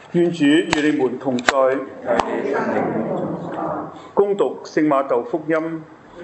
願主與你們同在。恭讀聖馬竇福音。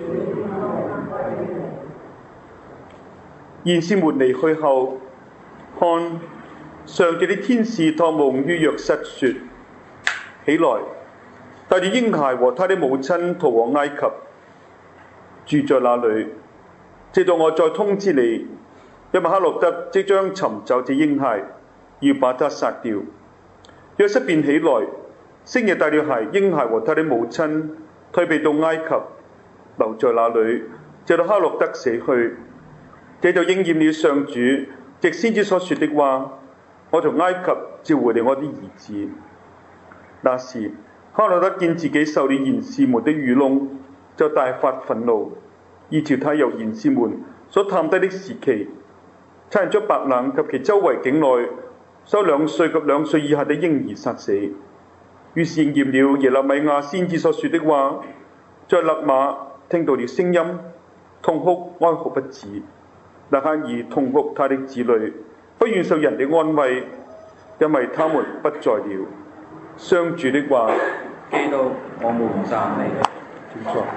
賢士們離去後，看，上帝的天使託夢於若瑟說：起來，帶着嬰孩和他的母親逃往埃及，住在那裏，直到我再通知你，因為黑落德即將尋找這嬰孩，要把他殺掉。若瑟便起來，星夜帶了嬰孩和他的母親退避到埃及，留在那裏，直到黑落德死去。這就應驗了上主藉先知所說的話：我從埃及召回了我的兒子。那時，黑落德見自己受了賢士們的愚弄，就大發憤怒，依照他由賢士們所探得的時期，差人將白冷及其周圍境內收2歲及2歲以下的嬰兒殺死。於是應驗了耶肋米亞先知所說的話：在勒馬聽到了聲音，痛哭哀哭不止。勒赫爾痛哭他的子女，不願受人的安慰，因為他們不在了。上主的話。 基督，我們讚美你。 請坐。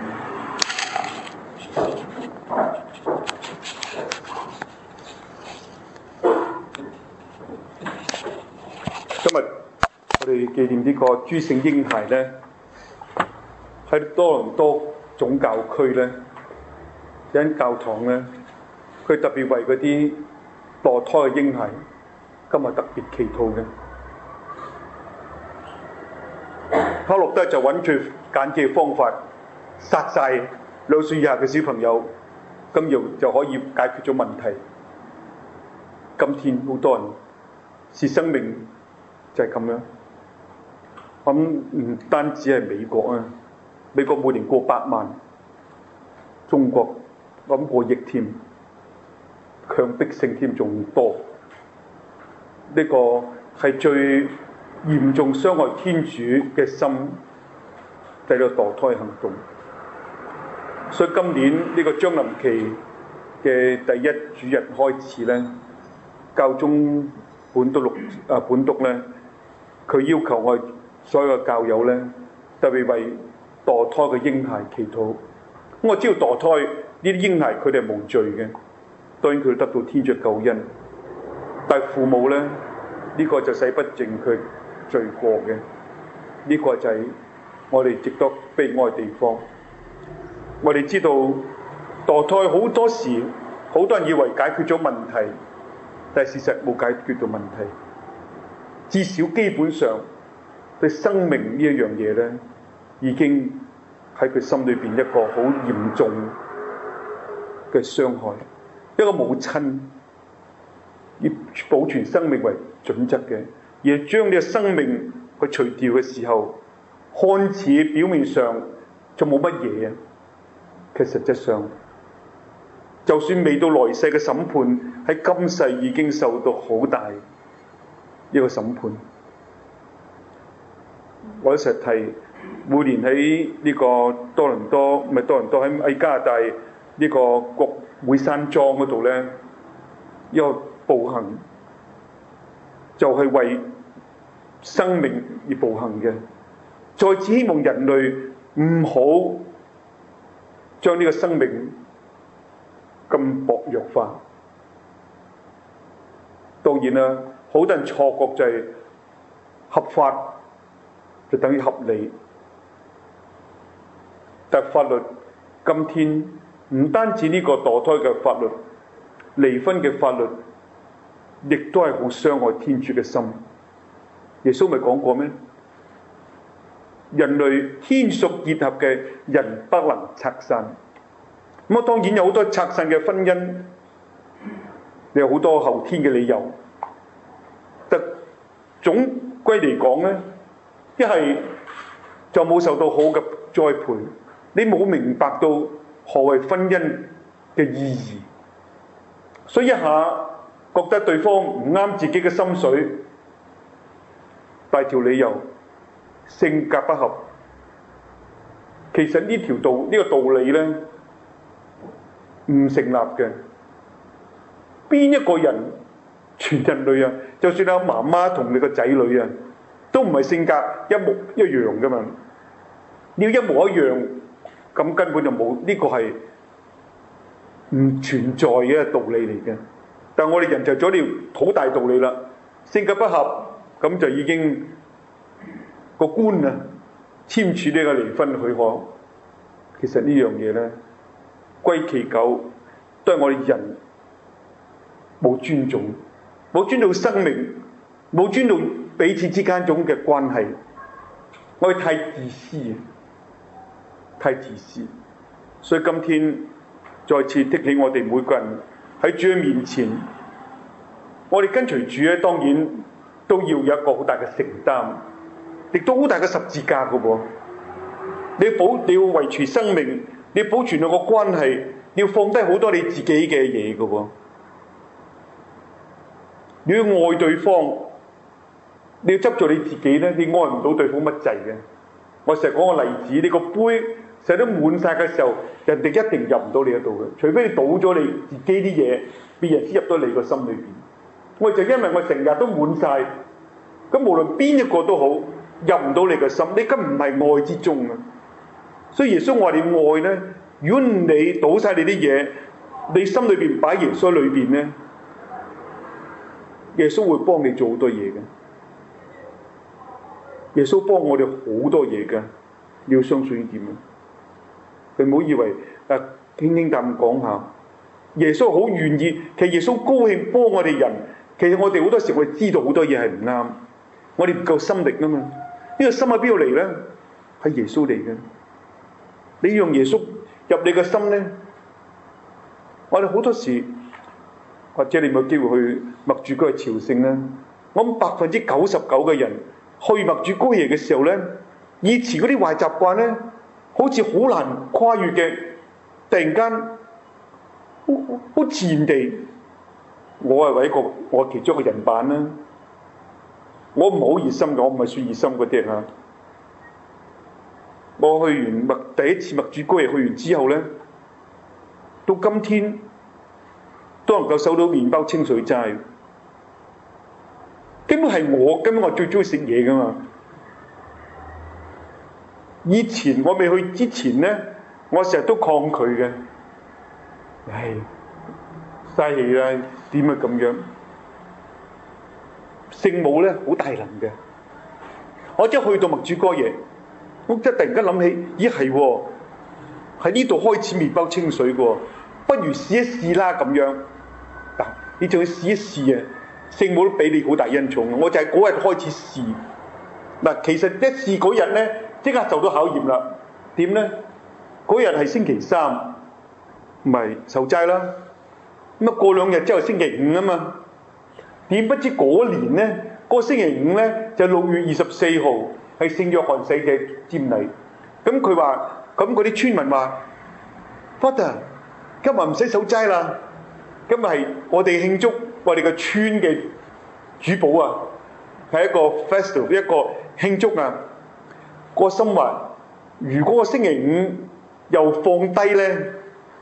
今日我哋紀念呢個諸聖嬰孩呢，喺多倫多總教區呢，有間教堂呢，佢特別為嗰啲墮胎嘅嬰孩今日特別祈禱嘅。黑落德就揾最簡潔嘅方法殺晒2歲以下嘅小朋友，咁樣就可以解決咗問題。今天好多人視生命就係咁樣，咁唔單止係美國啊，美國每年過100萬，中國諗過億添，強迫性添仲多。呢個係最嚴重傷害天主嘅心，就係個墮胎行動。所以今年呢個將臨期嘅第一主日開始咧，教宗本篤咧，佢要求我哋所有嘅教友咧，特別為墮胎嘅嬰孩祈禱。我知道墮胎呢啲嬰孩佢哋係無罪嘅，當然佢得到天主救恩，但係父母咧，呢個就洗不淨佢罪過嘅，呢個就係我哋值得悲哀嘅地方。我哋知道墮胎好多時，好多人以為解決咗問題，但係事實冇解決到問題。至少基本上對生命呢一樣嘢咧，已經喺佢心裏邊一個好嚴重嘅傷害。一個母親以保存生命為準則嘅，而將你嘅生命去除掉嘅時候，看似表面上就冇乜嘢，其實實質上，就算未到來世嘅審判，喺今世已經受到好大一個審判。我成日提，每年喺呢個多倫多喺加拿大呢個國會山莊嗰度咧，一個步行就係為生命而步行嘅。再次希望人類唔好將呢個生命咁薄弱化。當然啦，好多人錯覺就係合法就等於合理，但法律今天唔單止呢個墮胎嘅法律，離婚嘅法律亦都係好傷害天主嘅心。耶穌咪講過咩？人類天屬結合嘅人不能拆散。咁當然有好多拆散嘅婚姻，你有好多後天嘅理由。但總歸嚟講咧，一係就冇受到好嘅栽培，你冇明白到何謂婚姻嘅意義，所以一下覺得對方唔啱自己嘅心水，大條理由，性格不合。其實呢條道呢個道理咧唔成立嘅。邊一個人全人類啊， 就算阿媽媽同你個仔女啊，都唔係性格一模一樣噶嘛。你要一模一樣，咁根本就冇，呢個係唔存在嘅道理嚟嘅。但係我哋人就咗條好大道理啦，性格不合，咁就已經個官啊簽署呢個離婚許可。其實呢樣嘢咧，歸其究都係我哋人冇尊重，冇尊重生命，冇尊重彼此之間種嘅關係。我哋太自私，太自私。所以今天再次提起我哋每個人喺主嘅面前，我哋跟隨主咧，當然都要有一個好大嘅承擔，亦都好大嘅十字架嘅噃。你要維持生命，你要保存兩個關係，你要放低好多你自己嘅嘢嘅喎。你要愛對方，你要執著你自己咧，你愛唔到對方乜滯嘅。我成日講個例子，你個杯成日都滿晒嘅時候，人哋一定入唔到你嗰度嘅，除非你倒咗你自己啲嘢，別人先入到你個心裏邊。我就因為我成日都滿晒，咁無論邊一個都好，入唔到你個心，你根本唔係愛之中啊！所以耶穌話你愛咧，如果你倒晒你啲嘢，你心裏邊擺耶穌裏邊咧，耶穌會幫你做好多嘢嘅。耶穌幫我哋好多嘢嘅，你要相信呢點啊！你唔好以為輕輕淡講下，耶穌好願意，其實耶穌高興幫我哋人。其實我哋好多時我哋知道好多嘢係唔啱，我哋唔夠心力啊嘛。呢個心喺邊度嚟咧？係耶穌嚟嘅。你用耶穌入你個心咧，我哋好多時或者你冇機會去默主哥去朝聖咧。我諗99%嘅人去默主哥爺嘅時候咧，以前嗰啲壞習慣咧，好似好難跨越嘅，突然間好自然地，我係為一個我其中一個人辦啦。我唔係好熱心嘅，我唔係算熱心嗰啲啊。我去完第一次默主哥爺去完之後咧，到今天都能夠收到麵包清水齋。根本我最中意食嘢噶嘛。以前我未去之前咧，我成日都抗拒嘅。唉，嘥氣啦，點啊咁樣？聖母咧好大能嘅。我一去到默主哥爺，我即係突然間諗起，咦係喎，喺呢度開始麵包清水嘅喎，不如試一試啦咁樣。嗱，你仲要試一試啊！聖母都俾你好大恩寵，我就係嗰日開始試。嗱，其實一試嗰日咧，即刻受到考驗啦。點咧？嗰日係星期三，唔係受齋啦。咁啊過2日之後星期5啊嘛。點不知嗰年咧，嗰個星期5咧就6月24號係聖約翰洗嘅瞻禮。咁佢話，咁嗰啲村民話 Father 今日唔使守齋啦，今日係我哋慶祝我哋個村嘅主保啊，係一個 festival， 一個慶祝啊。個心話，如果個星期5又放低咧，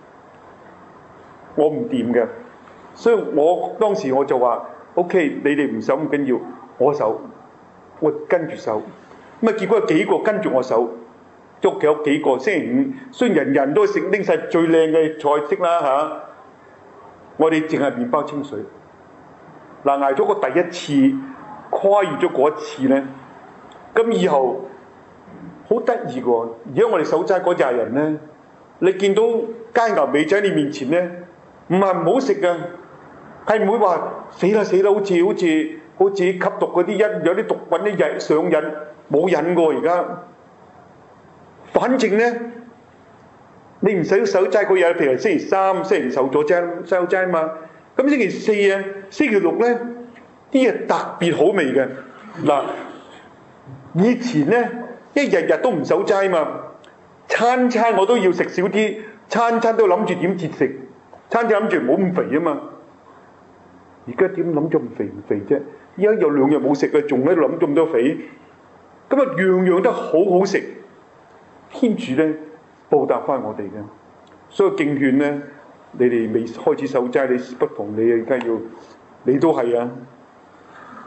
我唔掂嘅。所以我當時我就話 OK， 你哋唔守唔緊要，我守，我跟住守。咁啊結果有幾個跟住我守，屋企有幾個星期5，雖然人人都拎晒最靚嘅菜式啦嚇，我哋淨係麵包清水。嗱，捱咗個第一次，跨越咗嗰一次咧，咁以後好得意喎。而家我哋守齋嗰扎人咧，你見到街牛尾仔喺你面前咧，唔係唔好食嘅，係唔會話死啦，好似吸毒嗰啲有啲毒品啲嘢上癮，冇癮過而家。反正咧，你唔使守齋嗰日，譬如星期3、星期5守咗齋嘛。咁星期4啊、星期6咧，啲嘢特別好味嘅。嗱，以前咧一日都唔守齋嘛，餐我都要食少啲，餐都諗住點節食，餐諗住唔好咁肥啊嘛。而家點諗咗唔肥啫？而家有2日冇食啊，仲喺度諗咁多肥，咁啊樣都好好食。天主咧報答翻我哋嘅，所以敬勸咧，你哋未開始守齋，你不妨你而家要，你都係啊，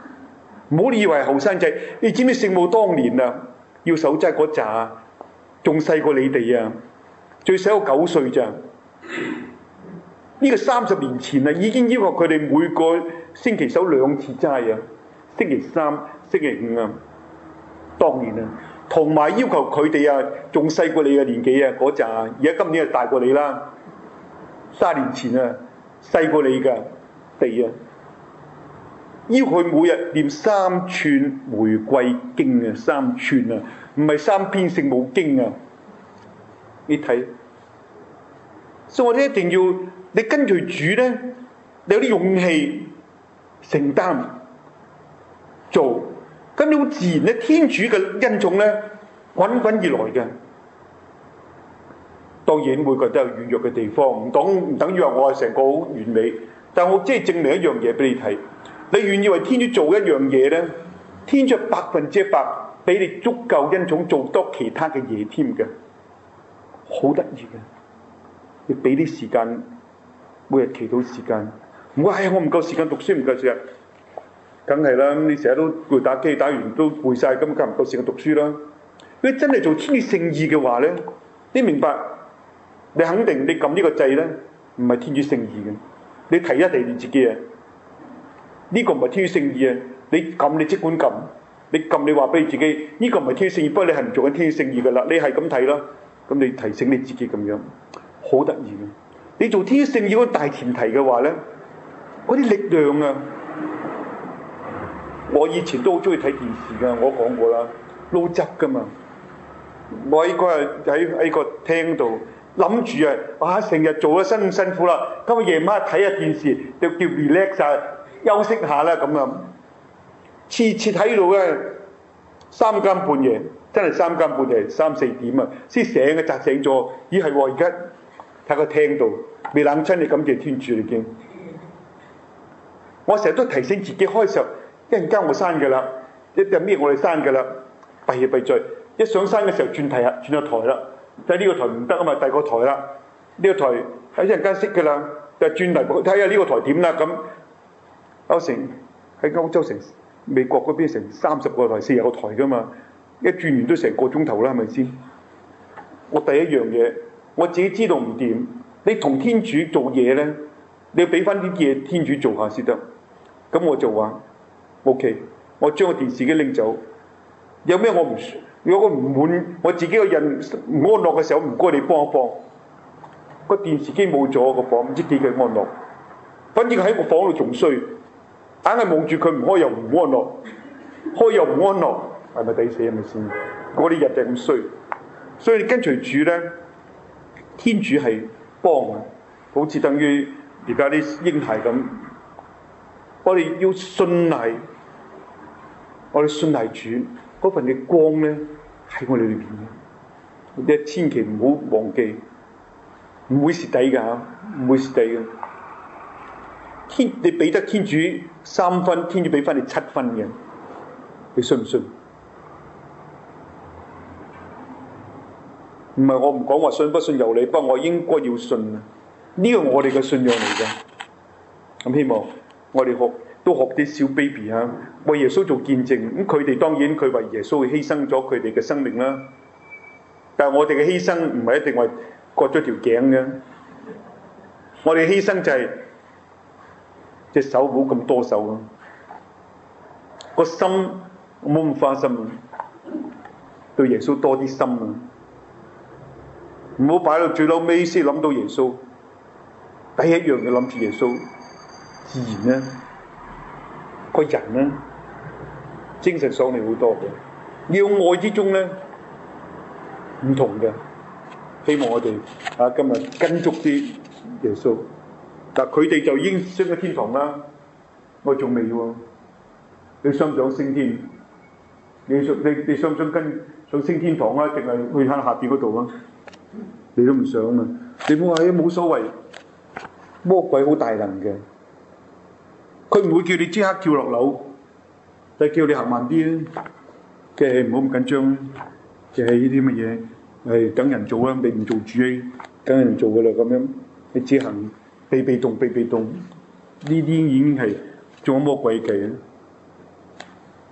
唔好以為後生仔，你知唔知聖母當年啊要守齋嗰紮仲細過你哋啊，最細個9歲咋？呢個30年前啊，已經要求佢哋每個星期守2次齋啊，星期3、星期5啊。當年啊，同埋要求佢哋啊，仲細過你嘅年紀啊，嗰紮，而家今年就大過你啦。30年前啊，細過你㗎地啊，要佢每日念3串玫瑰經啊，3串啊，唔係3篇聖母經啊。你睇，所以我哋一定要你跟隨主咧，你有啲勇氣承擔做。咁你好自然咧，天主嘅恩寵咧，滾滾而來嘅。當然每個人都有軟弱嘅地方，唔等於話我係成個好完美。但我即係證明一樣嘢俾你睇，你願意為天主做一樣嘢咧，天主100%俾你足夠恩寵做多其他嘅嘢添嘅，好得意嘅。你俾啲時間，每日祈禱時間，唔好我唔夠時間讀書，唔夠時間。梗係啦，你成日都會打機，打完都背晒，咁梗唔夠時間讀書啦。如果真係做天主聖意嘅話咧，你明白？你肯定你撳呢個掣咧，唔係天主聖意嘅。你提你自己啊，呢個唔係天主聖意啊。你撳你即管撳，你撳你話俾你自己，呢個唔係天主聖意，不過你係唔做緊天主聖意噶啦。你係咁睇啦，咁你提醒你自己咁樣，好得意嘅。你做天主聖意嗰個大前提嘅話咧，嗰啲力量啊！我以前都好中意睇電視噶，我講過啦，撈汁噶嘛。我喺嗰日喺個廳度諗住啊，成日做咗辛苦啦，今日夜晚睇下電視，就叫 relax 下，休息下啦咁啊。次睇到咧3更半夜，真係3更半夜3、4點啊，先醒嘅，扎醒咗。咦係喎，而家睇個廳度未冷親，你感謝天主已經。我成日都提醒自己開時候。一陣間我閂嘅啦，一陣咩我哋閂嘅啦，弊在一上山嘅時候轉個台啦，睇呢個台唔得啊嘛，第二個台啦，呢個台喺一陣間熄嘅啦，就轉嚟睇下呢個台點啦咁。喺歐洲成美國嗰邊成30個台、40個台噶嘛，一轉完都成個鐘頭啦，係咪先？我第一樣嘢我自己知道唔掂，你同天主做嘢咧，你要俾翻啲嘢天主做下先得。咁我就話。OK， 我將個電視機拎走。有咩如果我唔滿，我自己個人唔安樂嘅時候，唔該你幫一幫。個電視機冇咗個房，唔知幾嘅安樂。反正喺個房度仲衰，硬係望住佢唔開又唔安樂，開又唔安樂，係咪抵死係咪先？嗰啲日就咁衰，所以你跟隨主咧，天主係幫啊，好似等於而家啲嬰孩咁。我哋要信賴。我哋信賴主嗰份嘅光咧，喺我哋裏邊嘅，你千祈唔好忘記，唔會蝕底㗎嚇，唔會蝕底嘅。你俾得天主3分，天主俾翻你7分嘅，你信唔信？唔係我唔講話信不信由你，不過我應該要信啊！呢個我哋嘅信仰嚟嘅。咁希望我哋都學啲小 baby 啊，為耶穌做見證。咁佢哋當然佢為耶穌犧牲咗佢哋嘅生命啦。但係我哋嘅犧牲唔係一定話割咗條頸嘅。我哋犧牲就係隻手冇咁多手咯，個心冇咁花心啊，對耶穌多啲心啊，唔好擺到最嬲尾先諗到耶穌。第一樣要諗住耶穌，自然咧。個人咧，精神爽利好多嘅，要愛之中咧唔同嘅。希望我哋今日跟足啲耶穌。嗱，佢哋就已經升咗天堂啦，我仲未喎。你想唔想升天？你想唔想上升天堂啊？定係去下邊嗰度啊？你都唔想啊！你冇話冇所謂，魔鬼好大能嘅。佢唔會叫你即刻跳落樓，就叫你行慢啲啊！嘅唔好咁緊張，嘅呢啲乜嘢係等人做啊！你唔做主，等人做噶啦咁樣，你只行被動，呢啲已經係做魔鬼計啊！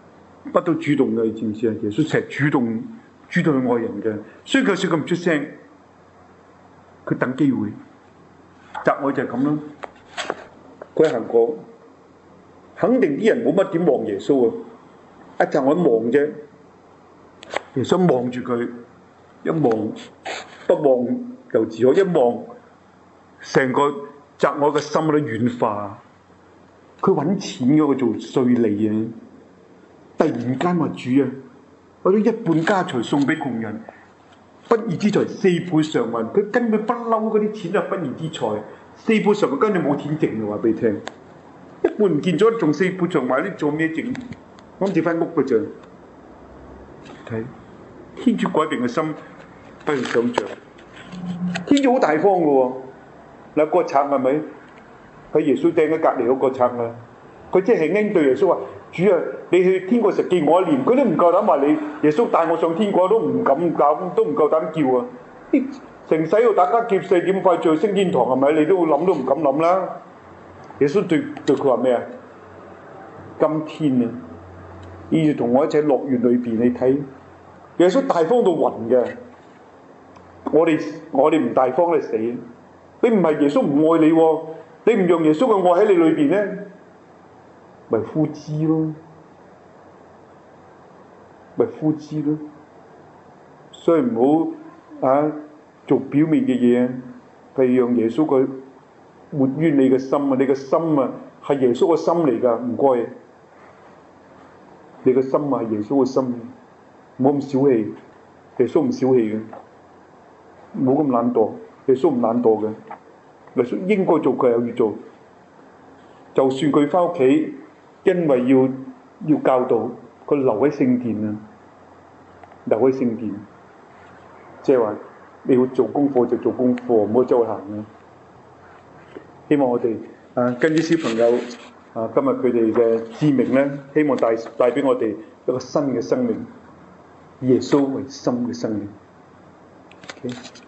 不都主動嘅，你知唔知啊？耶穌成日主動去愛人嘅，所以佢說佢唔出聲，佢等機會。責我就係咁咯。佢行過，肯定啲人冇乜點望耶穌啊！一陣我望啫，耶穌望住佢，一望不望又自可，一望成個責我嘅心都軟化。佢揾錢嗰個做稅吏啊！突然間話主啊，我將一半家財送俾窮人，不義之財4倍償還。佢根本不嬲嗰啲錢係不義之財，4倍償還根本冇錢剩嘅，話俾你聽。一半唔見咗，仲4倍償還，你做咩剩？我諗住翻屋嘅啫。睇天主改變嘅心，不如想像。天主好大方嘅喎，嗱個賊係咪喺耶穌釘喺隔離嗰個賊啊？佢即係應對耶穌話：主啊，你去天國實記我一年，佢都唔夠膽話你。耶穌帶我上天國都唔敢搞，都唔夠膽叫啊！成世度大家劫四點快最升天堂係咪？你都諗都唔敢諗啦！耶穌對佢話咩啊？今天啊，你要同我一齊樂園裏邊，你睇耶穌大方到暈嘅。我哋唔大方你死。你唔係耶穌唔愛你喎，你唔用耶穌嘅愛喺你裏邊咧，咪枯枝咯，咪枯枝咯。所以唔好做表面嘅嘢，係讓耶穌佢活於你嘅心啊！你嘅心啊係耶穌嘅心嚟㗎，唔該。你嘅心啊係耶穌嘅心，唔好咁小氣。耶穌唔小氣嘅，唔好咁懶惰。耶穌唔懶惰嘅，耶穌應該做佢又要做。就算佢翻屋企，因為要教導，佢留喺聖殿啊，留喺聖殿，即係話你要做功課就做功課，唔好周圍行啊！希望我哋跟啲小朋友今日佢哋嘅知名咧，希望帶俾我哋一個新嘅生命，以耶穌為心嘅生命。Okay?